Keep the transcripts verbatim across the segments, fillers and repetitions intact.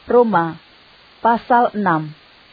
Roma pasal enam.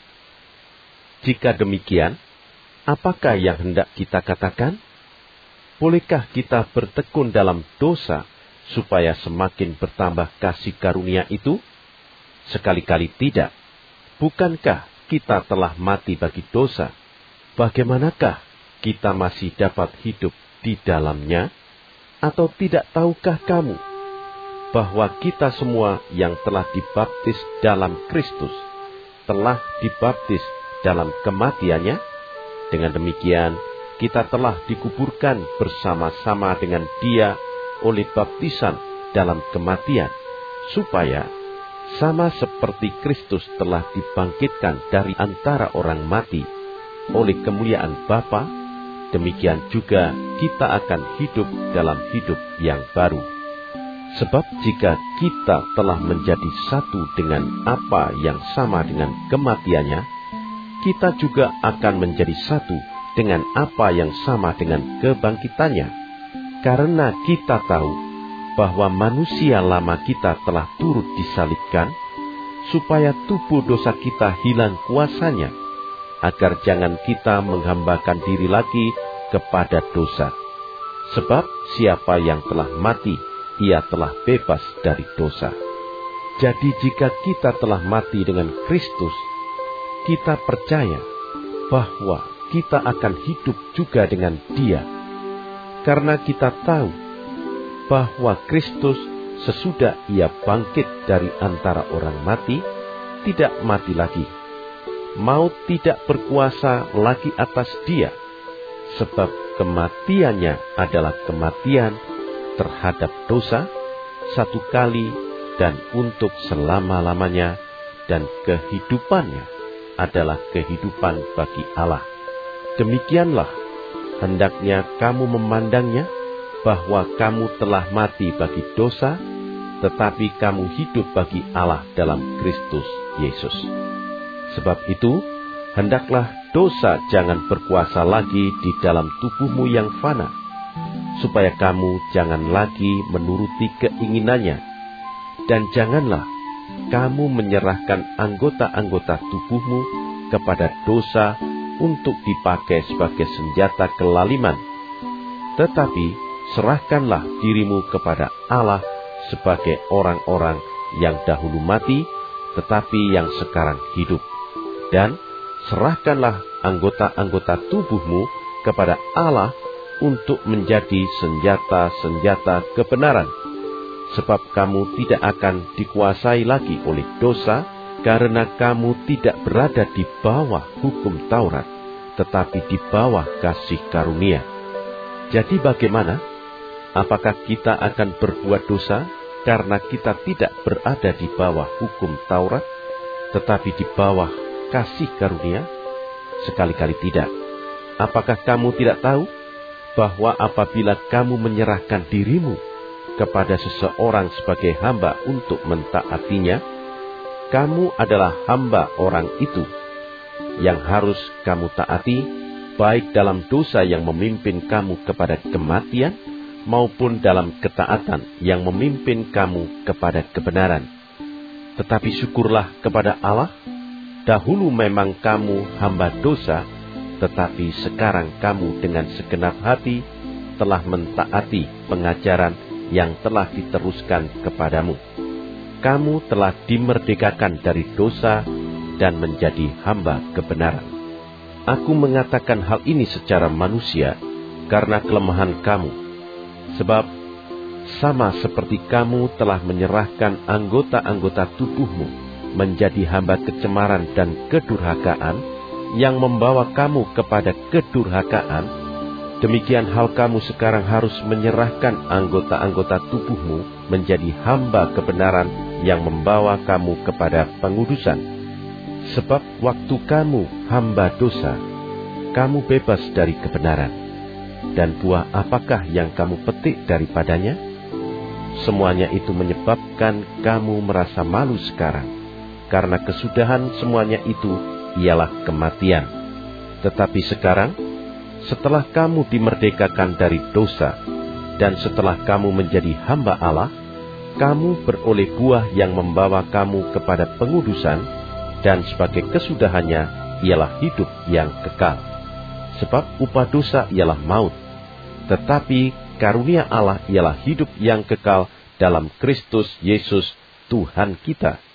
Jika demikian, apakah yang hendak kita katakan? Bolehkah kita bertekun dalam dosa supaya semakin bertambah kasih karunia itu? Sekali-kali tidak. Bukankah kita telah mati bagi dosa? Bagaimanakah kita masih dapat hidup di dalamnya? Atau tidak tahukah kamu bahwa kita semua yang telah dibaptis dalam Kristus telah dibaptis dalam kematiannya? Dengan demikian, kita telah dikuburkan bersama-sama dengan Dia oleh baptisan dalam kematian, supaya sama seperti Kristus telah dibangkitkan dari antara orang mati oleh kemuliaan Bapa, demikian juga kita akan hidup dalam hidup yang baru. Sebab jika kita telah menjadi satu dengan apa yang sama dengan kematiannya, kita juga akan menjadi satu dengan apa yang sama dengan kebangkitannya. Karena kita tahu bahwa manusia lama kita telah turut disalibkan, supaya tubuh dosa kita hilang kuasanya, agar jangan kita menghambakan diri lagi kepada dosa. Sebab siapa yang telah mati, ia telah bebas dari dosa. Jadi jika kita telah mati dengan Kristus, kita percaya bahwa kita akan hidup juga dengan Dia. Karena kita tahu bahwa Kristus sesudah Ia bangkit dari antara orang mati, tidak mati lagi. Maut tidak berkuasa lagi atas Dia, sebab kematiannya adalah kematian terhadap dosa satu kali dan untuk selama-lamanya, dan kehidupannya adalah kehidupan bagi Allah. Demikianlah hendaknya kamu memandangnya, bahwa kamu telah mati bagi dosa, tetapi kamu hidup bagi Allah dalam Kristus Yesus. Sebab itu, hendaklah dosa jangan berkuasa lagi di dalam tubuhmu yang fana, supaya kamu jangan lagi menuruti keinginannya, dan janganlah kamu menyerahkan anggota-anggota tubuhmu kepada dosa untuk dipakai sebagai senjata kelaliman. Tetapi serahkanlah dirimu kepada Allah sebagai orang-orang yang dahulu mati, tetapi yang sekarang hidup. Dan serahkanlah anggota-anggota tubuhmu kepada Allah untuk menjadi senjata-senjata kebenaran. Sebab kamu tidak akan dikuasai lagi oleh dosa, karena kamu tidak berada di bawah hukum Taurat, tetapi di bawah kasih karunia. Jadi bagaimana? Apakah kita akan berbuat dosa karena kita tidak berada di bawah hukum Taurat, tetapi di bawah kasih karunia? Sekali-kali tidak. Apakah kamu tidak tahu bahwa apabila kamu menyerahkan dirimu kepada seseorang sebagai hamba untuk mentaatinya, kamu adalah hamba orang itu, yang harus kamu taati, baik dalam dosa yang memimpin kamu kepada kematian, maupun dalam ketaatan yang memimpin kamu kepada kebenaran. Tetapi syukurlah kepada Allah, dahulu memang kamu hamba dosa, tetapi sekarang kamu dengan segenap hati telah mentaati pengajaran yang telah diteruskan kepadamu. Kamu telah dimerdekakan dari dosa dan menjadi hamba kebenaran. Aku mengatakan hal ini secara manusia karena kelemahan kamu. Sebab sama seperti kamu telah menyerahkan anggota-anggota tubuhmu menjadi hamba kecemaran dan kedurhakaan yang membawa kamu kepada kedurhakaan, demikian hal kamu sekarang harus menyerahkan anggota-anggota tubuhmu menjadi hamba kebenaran yang membawa kamu kepada pengudusan. Sebab waktu kamu hamba dosa, kamu bebas dari kebenaran. Dan buah apakah yang kamu petik daripadanya? Semuanya itu menyebabkan kamu merasa malu sekarang, karena kesudahan semuanya itu ialah kematian. Tetapi sekarang, setelah kamu dimerdekakan dari dosa, dan setelah kamu menjadi hamba Allah, kamu beroleh buah yang membawa kamu kepada pengudusan, dan sebagai kesudahannya ialah hidup yang kekal. Sebab upah dosa ialah maut, tetapi karunia Allah ialah hidup yang kekal dalam Kristus Yesus Tuhan kita.